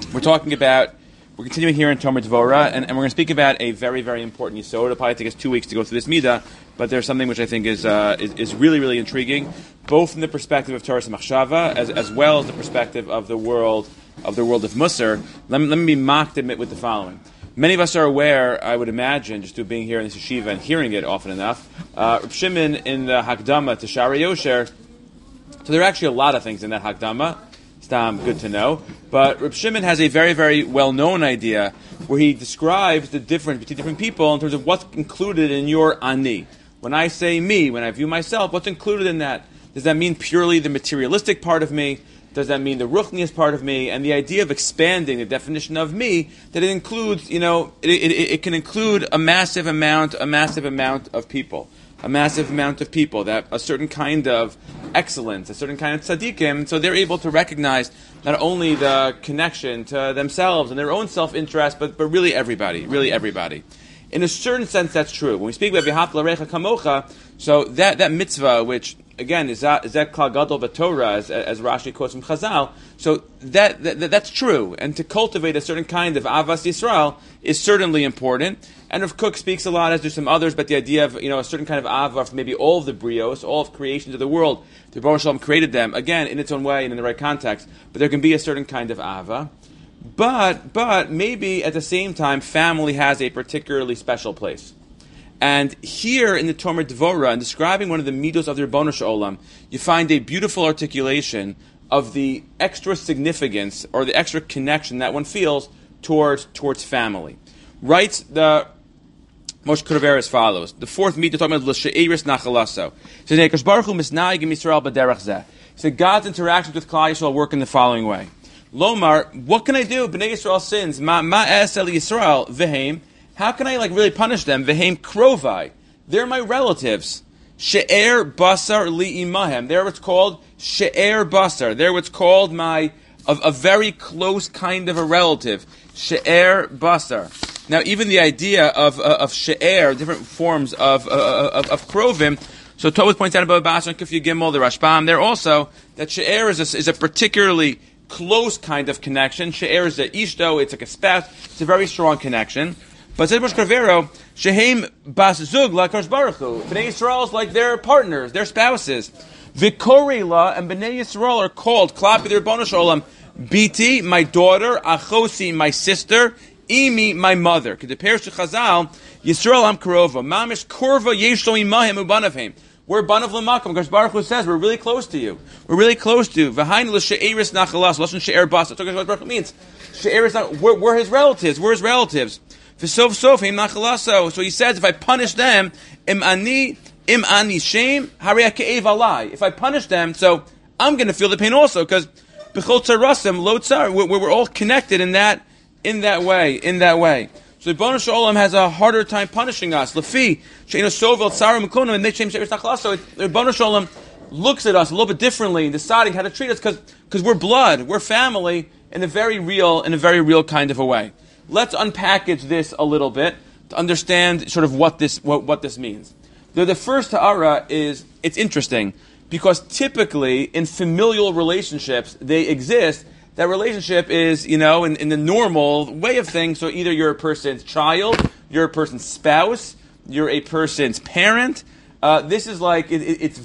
We're continuing here in Tomer Dvorah, and we're going to speak about a very, very important yisod. It'll probably take us 2 weeks to go through this midah, but there's something which I think is really, really intriguing, both from the perspective of Torah Machshava as well as the perspective of the world of Musar. Let me be mocked admit with the following. Many of us are aware, I would imagine, just through being here in this yeshiva and hearing it often enough, Reb Shimon in the Hakdama to Sha'arei Yosher. So there are actually a lot of things in that Hakdama. Good to know. But Reb Shimon has a very, very well-known idea where he describes the difference between different people in terms of what's included in your ani. When I say me, when I view myself, what's included in that? Does that mean purely the materialistic part of me? Does that mean the ruchnius part of me? And the idea of expanding the definition of me, that it includes, it can include a massive amount of people. A massive amount of people, that a certain kind of excellence, a certain kind of tzaddikim, so they're able to recognize not only the connection to themselves and their own self-interest, but really everybody. In a certain sense, that's true. When we speak about v'ahavta l'recha kamocha, so that mitzvah, which again is that klal gadol b'Torah, as Rashi quotes from Chazal, so that's true. And to cultivate a certain kind of avas Yisrael is certainly important. And Rav Kook speaks a lot, as do some others, but the idea of a certain kind of ava for maybe all of the brios, all of creations of the world. The Baruch Shalom created them again in its own way and in the right context. But there can be a certain kind of ava. But maybe at the same time, family has a particularly special place. And here in the Tomer Dvorah, in describing one of the midos of the Ribbono Shel Olam, you find a beautiful articulation of the extra significance or the extra connection that one feels towards family. Writes the Moshe Kodever as follows. The fourth midah talking about l'she'eris nachalaso. He says, "Nekadosh Baruch Hu misnayig im Yisrael b'derech zeh." He said, God's interactions with Klal Yisrael work in the following way. Lomar, what can I do? B'nei Yisrael sins. Ma es el Yisrael v'heim. How can I really punish them? V'heim krovai. They're my relatives. She'er basar li imahem. There it's called she'er basar. There it's called a very close kind of a relative. She'er basar. Now, even the idea of she'er, different forms of krovim. So Tovos points out about Basar and Kufya Gimel, the Rashbam. There also that she'er is a particularly close kind of connection. She'er is a ishto. It's like a spouse. It's a very strong connection. But said Moshe Kodever, sheheim bas zug la'Kadosh Baruch Hu. Bnei Yisrael is like their partners, their spouses. Vikorila and Bnei Yisrael are called Klapi the Ribbono Shel Olam. Biti, my daughter. Achosi, my sister. Imi, my mother. Kedeperish to Chazal, Yisrael am karova. Mamish korva yeshlo imahim ubanavim. We're banav l'makom. Because Baruch Hu says we're really close to you. We're really close to you. V'hain l'she'eris nachalas. Lashon she'er basa. That's what Baruch Hu means. She'eris, we're his relatives. We're his relatives. V'sof sof him nachalaso. So he says, if I punish them, im ani shem harei ha'ke'ev alai. If I punish them, so I'm going to feel the pain also, because b'chol tzarasim lo tzar. We're all connected in that way. So the Ribbono Shel Olam has a harder time punishing us. Lefi she'eno sovel tzara mekunim and ne'shem she'eris nachalaso. So the Ribbono Shel Olam looks at us a little bit differently in deciding how to treat us, because we're blood, we're family in a very real kind of a way. Let's unpackage this a little bit to understand sort of what this means. The first ha'ara is, it's interesting, because typically in familial relationships, they exist. That relationship is, in the normal way of things, so either you're a person's child, you're a person's spouse, you're a person's parent. This is like, it's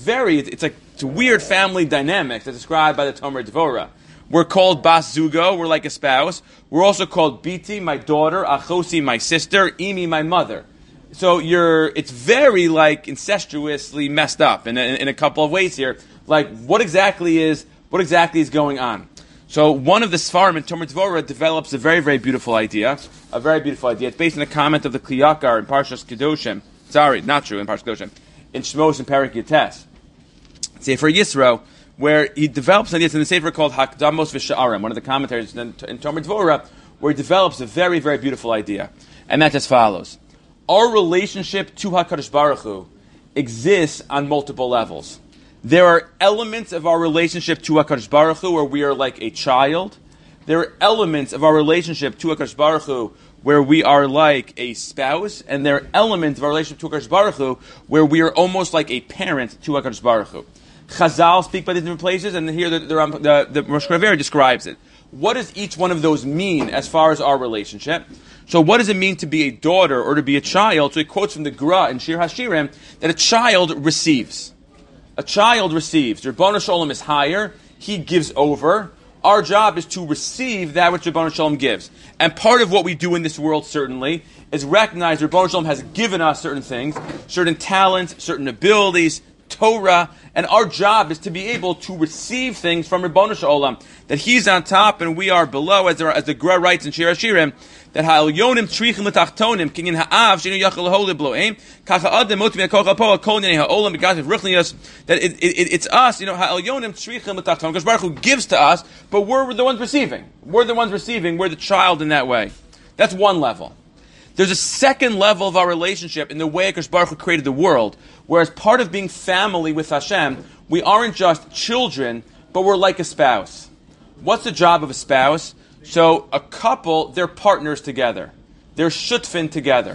a weird family dynamic that's described by the Tomer Dvorah. We're called bas zugo, we're like a spouse. We're also called biti, my daughter, achosi, my sister, imi, my mother. So it's very incestuously messed up in a couple of ways here. Like, what exactly is going on? So one of the Sfarim in Tomer Dvorah develops a very, very beautiful idea. It's based on a comment of the Kli Yakar in Parshas Kedoshim. Sorry, not true, in Parshas Kedoshim. In Shmos and Perek Yates. Sefer Yisro, where he develops an idea. It's in the Sefer called Hakdamos V'Sha'arim, one of the commentaries in Tomer Dvorah, where he develops a very, very beautiful idea. And that's as follows. Our relationship to HaKadosh Baruch Hu exists on multiple levels. There are elements of our relationship to HaKadosh Baruch Hu where we are like a child. There are elements of our relationship to HaKadosh Baruch Hu where we are like a spouse. And there are elements of our relationship to HaKadosh Baruch Hu where we are almost like a parent to HaKadosh Baruch Hu. Chazal speak by these different places, and here the Moshe Kodever describes it. what does each one of those mean as far as our relationship? So what does it mean to be a daughter or to be a child? So he quotes from the Gra in Shir HaShirim that a child receives. A child receives. Ribono Shalom is higher. He gives over. Our job is to receive that which Ribono Shalom gives. And part of what we do in this world, certainly, is recognize Ribono Shalom has given us certain things, certain talents, certain abilities, Torah, and our job is to be able to receive things from Ribono Shalom, that He's on top and we are below, as the Gra writes in Shir HaShirim, that ha'elyonim trichim l'tachtonim kinyin ha'av sheinu yachal l'holei blo'im kacha adam motiv yakol chapo kol nyanei ha'olam b'gativ ruchnius, that it's us, ha'elyonim trichim l'tachtonim, because Baruch Hu gives to us, but we're the ones receiving. We're the child in that way. That's one level. There's a second level of our relationship in the way Akash Baruch Hu created the world, whereas part of being family with Hashem, we aren't just children, but we're like a spouse. What's the job of a spouse? So a couple, they're partners together. They're shutfin together.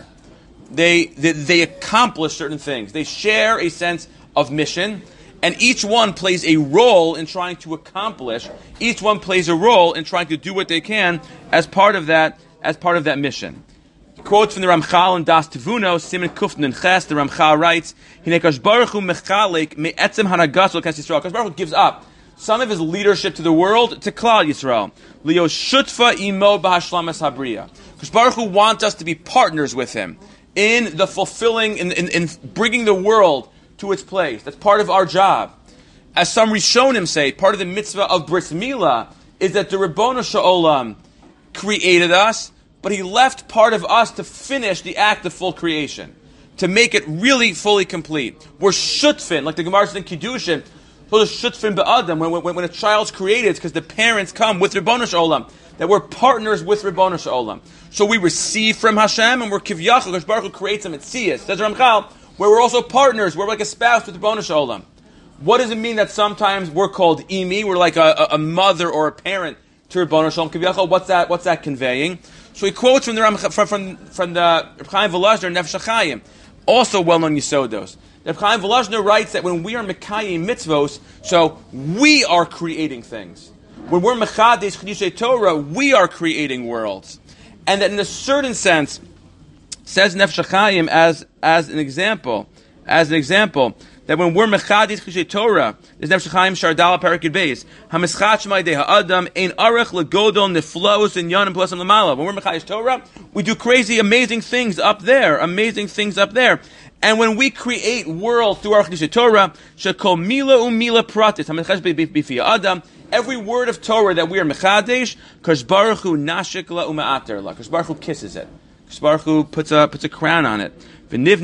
They accomplish certain things. They share a sense of mission, and each one plays a role in trying to accomplish. Each one plays a role in trying to do what they can as part of that mission. Quotes from the Ramchal in Das Tevuno, Siman Kuf Nun Ches. The Ramchal writes, "Hinekash Baruch Hu mechalek me'etzem hanagas l'kas Yisrael." Because Baruch Hu gives up some of His leadership to the world to Klal Yisrael. Leo shutfa imo b'hashlamas habriya. Because Baruch Hu wants us to be partners with Him in the fulfilling, in bringing the world to its place. That's part of our job. As some Rishonim say, part of the mitzvah of Bris Milah is that the Ribono Shalom created us, but He left part of us to finish the act of full creation, to make it really fully complete. We're shutfin, like the Gemara says in Kiddushin, so the shutfin ba'adam, when a child's created, it's because the parents come with Ribono Shalom, that we're partners with Ribono Shalom. So we receive from Hashem, and we're kivyachol, because Baruch Hu creates them at Siyas. Says Ramchal, where we're also partners, we're like a spouse with Ribono Shalom. What does it mean that sometimes we're called imi, we're like a mother or a parent to Ribono Shalom kivyachol? What's that conveying? So he quotes from the Reb Chaim Volozhner, Nefesh HaChaim, also well-known Yisodos. Reb Chaim Volozhner writes that when we are Mekayim mitzvos, so we are creating things. When we're Mechadesh Chidushay Torah, we are creating worlds. And that in a certain sense, says Nefesh HaChaim as an example, that when we're Mechadis Chidushay Torah, there's Nefesh HaChaim Shardala Parakid Beis, HaMeschat Shmai Dei HaAdam, Ein Arech Legodol Neflos and Yanim Plasam Lamala. When we're Mechadis Torah, we do crazy, amazing things up there. And when we create world through our Chidushay Torah, Shekol Mila Umila Pratis, HaMechadesh B'Fi Adam, every word of Torah that we are Mechadesh, Kadosh Baruch Hu Nashik La Uma'ater La. Kadosh Baruch Hu kisses it. Kadosh Baruch Hu puts a crown on it. Because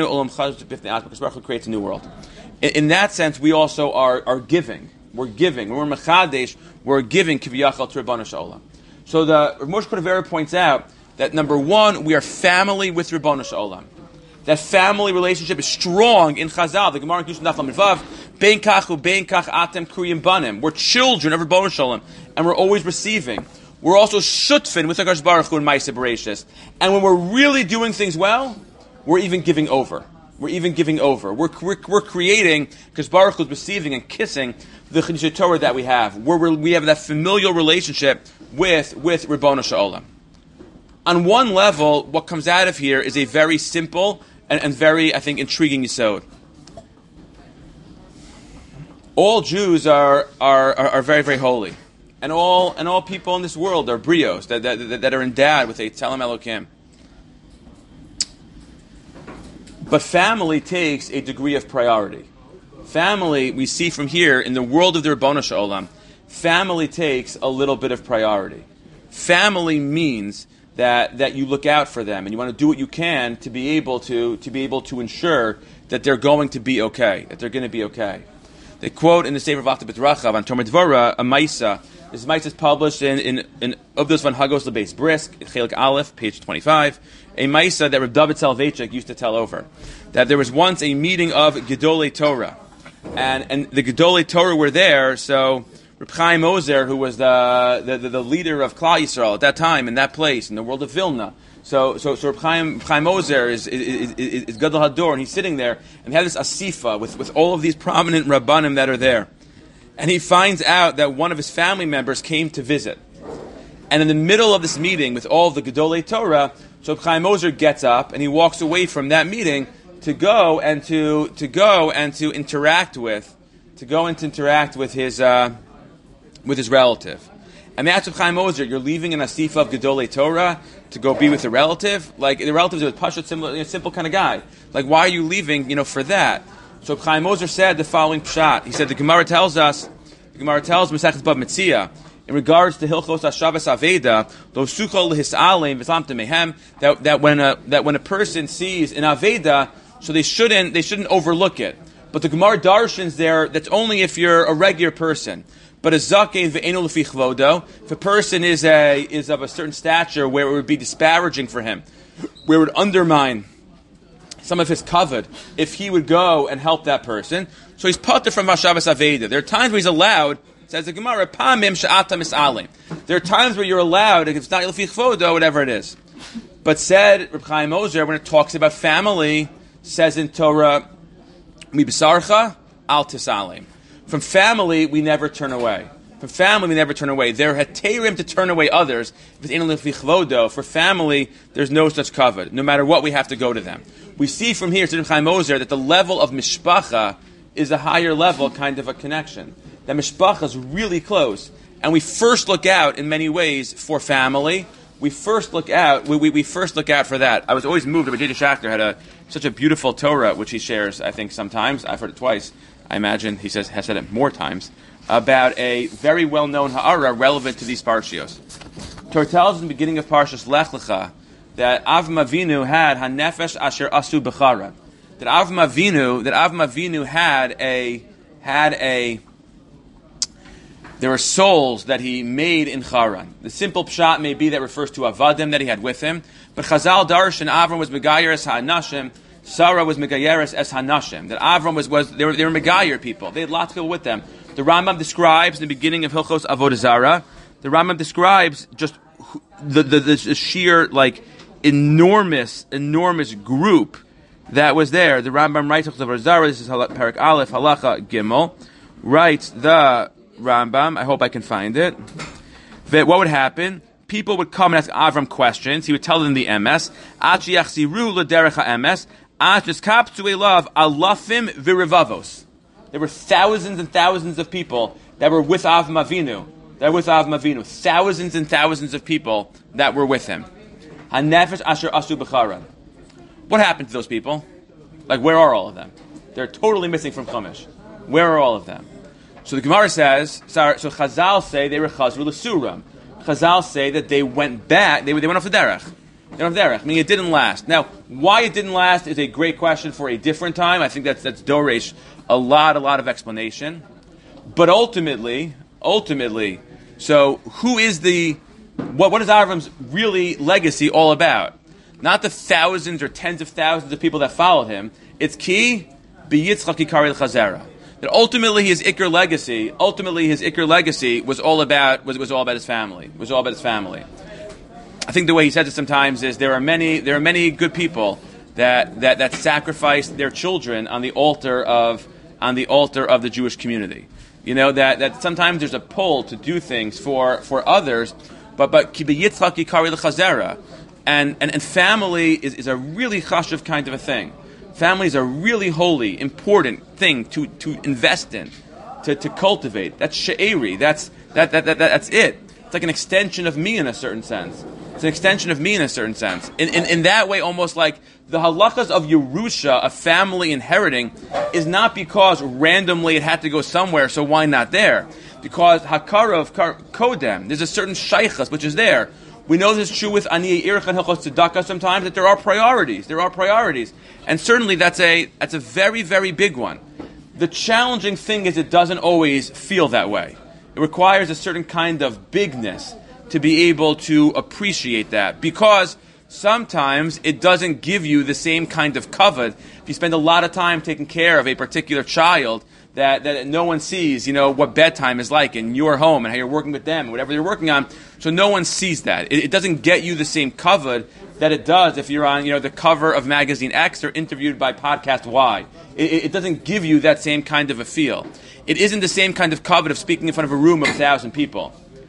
Baruch Hu creates a new world. In that sense, we also are giving. We're giving. When we're Mechadesh, we're giving Kiviyachal to Ribono Shalom. So the Moshe Cordovero points out that number one, we are family with Ribono Shalom. That family relationship is strong in Chazal. The Gemara in Kedushin Daf Lamed Vav, Bein Kachu, Bein Kach Atem Kriyim Banim. We're children of Ribono Shalom, and we're always receiving. We're also shutfin with HaKadosh Baruch Hu in Ma'aseh Bereishis. And when we're really doing things well, we're even giving over. We're creating, because Baruch Hu is receiving and kissing the Chidushay Torah that we have. We have that familial relationship with Ribono Shalom. On one level, what comes out of here is a very simple and very, I think, intriguing yisod. All Jews are very, very holy. And all people in this world are brios, that are endowed with a Tzelem Elokim. But family takes a degree of priority. Family, we see from here, in the world of the Ribono Shalom, family takes a little bit of priority. Family means that you look out for them and you want to do what you can to be able to ensure that they're going to be okay, that they're going to be okay. They quote in the Sefer Vachta B'Rachav on Tomer Dvorah a Maisa. This Maisa is published in Uvdos van Hagos Lebeis Brisk, Chelik Aleph, page 25. A Maisa that Reb David Soloveitchik used to tell over. That there was once a meeting of Gedolei Torah. And the Gedolei Torah were there, so Reb Chaim Ozer, who was the leader of Klal Yisrael at that time, in that place, in the world of Vilna. So Reb Chaim Ozer is Gadol Hador, and he's sitting there, and he had this asifa with all of these prominent Rabbanim that are there. And he finds out that one of his family members came to visit. And in the middle of this meeting with all of the Gedolei Torah, so Chaim Ozer gets up and he walks away from that meeting to go and to interact with his relative. And that's what Chaim Ozer, you're leaving an asifa of Gedolei Torah to go be with a relative. Like the relatives are a Pashut, simple kind of guy. Like, why are you leaving, for that? So Chaim Ozer said the following pshat. He said the Gemara tells Masechet Bava Metzia, in regards to Hilchos HaShavas Aveda, lo sucho lehisalim v'slamte mehem, that when a person sees an Aveda, so they shouldn't overlook it. But the Gemara darshans there, that's only if you're a regular person. But a zaken ve'enu lefi chvodo, if a person is of a certain stature where it would be disparaging for him, where it would undermine some of his kavod, if he would go and help that person, so he's patur from Hashavas Aveda. There are times where he's allowed. Says the Gemara, Pamim she'ata misalim. There are times where you're allowed, if it's not lefi chvodo, whatever it is. But said Reb Chaim Ozer, when it talks about family, says in Torah, Mibisarcha al tisalim. From family, we never turn away. From family, we never turn away. There are heterim to turn away others. If it's ain't lefi chvodo, for family, there's no such kavod. No matter what, we have to go to them. We see from here, said Reb Chaim Ozer, that the level of mishpacha is a higher level kind of a connection. That mishpacha is really close, and we first look out in many ways for family. We first look out. We first look out for that. I was always moved. Rabbi J.D. Schachter had such a beautiful Torah, which he shares. I think sometimes I've heard it twice. I imagine he has said it more times about a very well-known ha'ara relevant to these parshios. Torah tells in the beginning of Parshas Lech Lecha that Avram Avinu had hanefesh asher asu b'chara. That Avram Avinu had a there were souls that he made in Charan. The simple pshat may be that refers to avadim that he had with him. But Chazal Darshan, Avram was megayeres ha'anashim, Sarah was megayeres es hanashim. That Avram was they were megayer people. They had lots of people with them. The Rambam describes in the beginning of Hilchos Avodah Zarah, the Rambam describes just the sheer enormous group that was there. The Rambam writes Hilchos Avodah Zarah. This is Parak Aleph Halacha Gimel. Writes the Rambam, I hope I can find it. That what would happen? People would come and ask Avram questions. He would tell them the emes. Achi yachziru l'derech ha'emes. Achis kaptu elav alafim v'revavos. There were thousands and thousands of people that were with Avram Avinu. Thousands and thousands of people that were with him. Hanefesh asher asu b'charan. What happened to those people? Where are all of them? They're totally missing from Chumash. Where are all of them? So the Gemara says, so Chazal say they were chazru l'suram. Chazal say that they went back, they went off the derech. They went off the derech, meaning it didn't last. Now, why it didn't last is a great question for a different time. I think that's doresh a lot of explanation. But ultimately, so who is what is Avram's really legacy all about? Not the thousands or tens of thousands of people that followed him. It's ki b'yitzchak yikari l'chazera. That ultimately his Iker legacy was all about his family. Was all about his family. I think the way he says it sometimes is there are many good people that sacrificed their children on the altar of the Jewish community. That sometimes there's a pull to do things for others, but ki b'yitzchak yikari l'chazera, and family is a really chashuv kind of a thing. Family is a really holy, important thing to invest in, to cultivate. That's she'eri. That's it. It's like an extension of me in a certain sense. In that way, almost like the halachas of Yerusha, a family inheriting, is not because randomly it had to go somewhere, so why not there? Because hakara of kodem, there's a certain shaychas which is there. We know this is true with Aniyei Ircha and Hilchos Tzedakah sometimes, that there are priorities. And certainly that's a very, very big one. The challenging thing is it doesn't always feel that way. It requires a certain kind of bigness to be able to appreciate that, because sometimes it doesn't give you the same kind of kavod. If you spend a lot of time taking care of a particular child, that no one sees, what bedtime is like in your home and how you're working with them, whatever you're working on. So no one sees that. It doesn't get you the same kavod that it does if you're on, the cover of magazine X or interviewed by podcast Y. It doesn't give you that same kind of a feel. It isn't the same kind of kavod of speaking in front of a room of 1,000 people.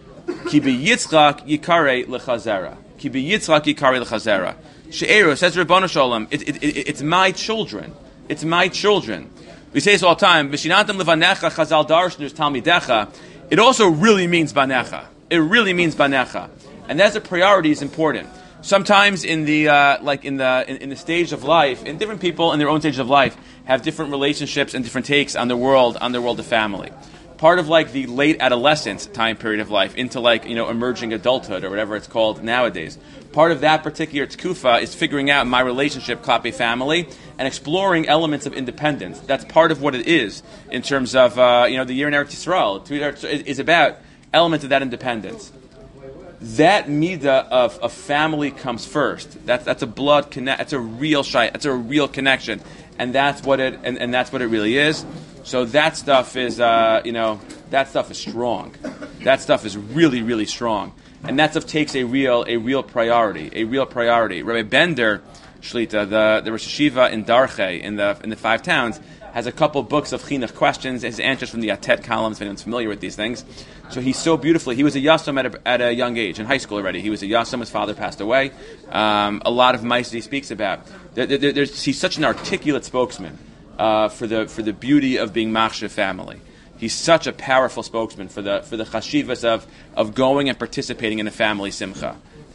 Ki b'Yitzchak yikare l'chazera. Ki b'Yitzchak yikare l'chazera. She'ero, says Ribono Shel Olam, it's my children. It's my children. We say this all the time. V'shinantam levanecha chazal darshnu talmidecha. It also really means banecha. It really means banecha. And that's a priority is important. Sometimes in the in the stage of life, and different people in their own stage of life have different relationships and different takes on the world of family. Part of like the late adolescence time period of life into emerging adulthood or whatever it's called nowadays. Part of that particular tkufa is figuring out my relationship klape family and exploring elements of independence. That's part of what it is in terms of the year in Eretz Yisrael. Is about elements of that independence. That midah of family comes first. That's a blood connect. That's a real shayt. That's a real connection, and that's what it and that's what it really is. So that stuff is that stuff is strong. That stuff is really really strong, and that stuff takes a real priority. Rabbi Bender Shlita, the Rosh Hashiva in Darche in the Five Towns, has a couple books of chinuch questions, his answers from the Atet columns, if anyone's familiar with these things. So he so beautifully, he was a Yasam at a young age, in high school already. He was a Yasam, his father passed away. A lot of mice that he speaks about. He's such an articulate spokesman for the beauty of being Machshav family. He's such a powerful spokesman for the chashivas of going and participating in a family simcha.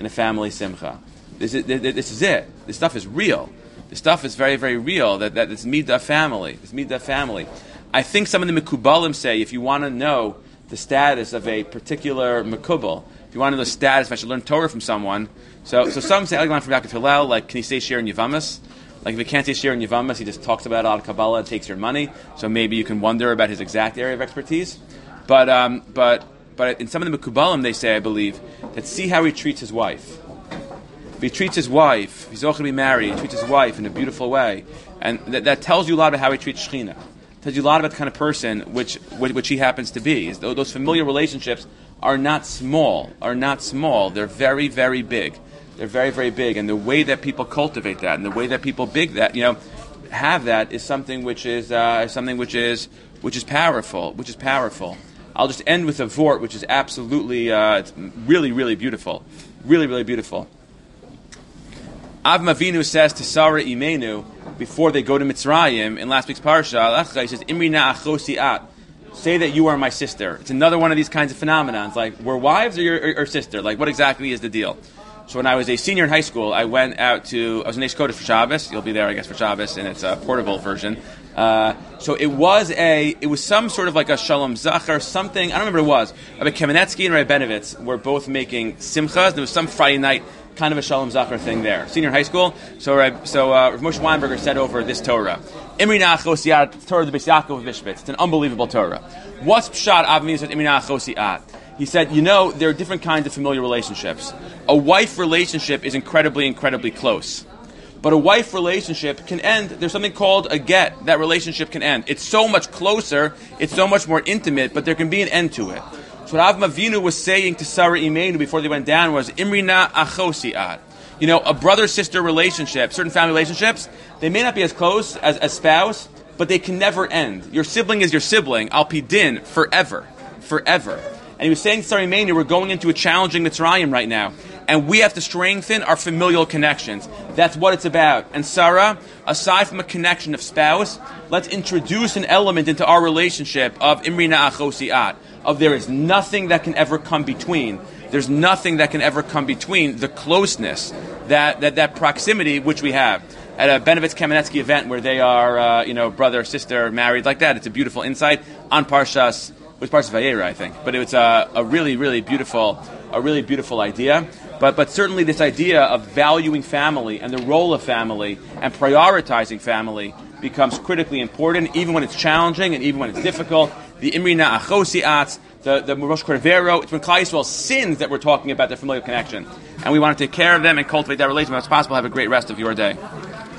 This is it. This stuff is real. This stuff is very, very real. That it's midah family. I think some of the Mekubalim say if you want to know the status of a particular Mekubal, if you want to know the status, if I should learn Torah from someone, so some say, I learn from Yaakov Hillel, like, can he say Shir in Yavamas? Like, if he can't say Shir in Yavamas, he just talks about it out of Kabbalah and takes your money, so maybe you can wonder about his exact area of expertise. But in some of the Mekubalim, they say, I believe, that see how he treats his wife. If he treats his wife, if he's going to be married, he treats his wife in a beautiful way, and that tells you a lot about how he treats Shechina. Tells you a lot about the kind of person which he happens to be. Those familiar relationships are not small. They're very, very big. They're very, very big. And the way that people cultivate that, and the way that people have that is something which is powerful. I'll just end with a vort, which is absolutely, it's really, really beautiful. Really, really beautiful. Avram Avinu says to Sarah Imenu, before they go to Mitzrayim, in last week's parsha, he says, Imrina achosi at. Say that you are my sister. It's another one of these kinds of phenomena. It's like, we're wives or sister? Like, what exactly is the deal? So when I was a senior in higing school, I went out I was in Eish Kodesh for Shabbos. You'll be there, I guess, for Shabbos, and it's a portable version. So it was some sort of like a Shalom Zachar, something, I don't remember what it was. Rabbi Kamenetsky and Rabbi Benovitz were both making simchas. There was some Friday night kind of a Shalom Zachar thing there. Senior in high school. So Rav Moshe Weinberger said over this Torah. Imri Na'achos Yad, Torah of the Beis Yaakov of Bishbitz. It's an unbelievable Torah. What's Pshat Avmi said Imri Na'achos Yad? He said, there are different kinds of familiar relationships. A wife relationship is incredibly, incredibly close. But a wife relationship can end. There's something called a get. That relationship can end. It's so much closer. It's so much more intimate, but there can be an end to it. So what Avram Avinu was saying to Sarah Imenu before they went down was, Imrina achosi ad. A brother-sister relationship, certain family relationships, they may not be as close as a spouse, but they can never end. Your sibling is your sibling, al pi din, forever. And he was saying to Sarah Imenu, we're going into a challenging Mitzrayim right now, and we have to strengthen our familial connections. That's what it's about. And Sarah, aside from a connection of spouse, let's introduce an element into our relationship of Imrina achosi ad. Of there is nothing that can ever come between. There's nothing that can ever come between the closeness, that proximity which we have. At a Benovitz Kamenetsky event where they are, brother, sister, married, like that, it's a beautiful insight on Parshas, it was Parshas Vayera, I think. But it was a really, really beautiful idea. But certainly this idea of valuing family and the role of family and prioritizing family becomes critically important, even when it's challenging and even when it's difficult. The Imrina achosi at, the Rosh Cordero, it's when Klal Yisrael sins that we're talking about their familial connection. And we want to take care of them and cultivate that relationship as possible. Have a great rest of your day.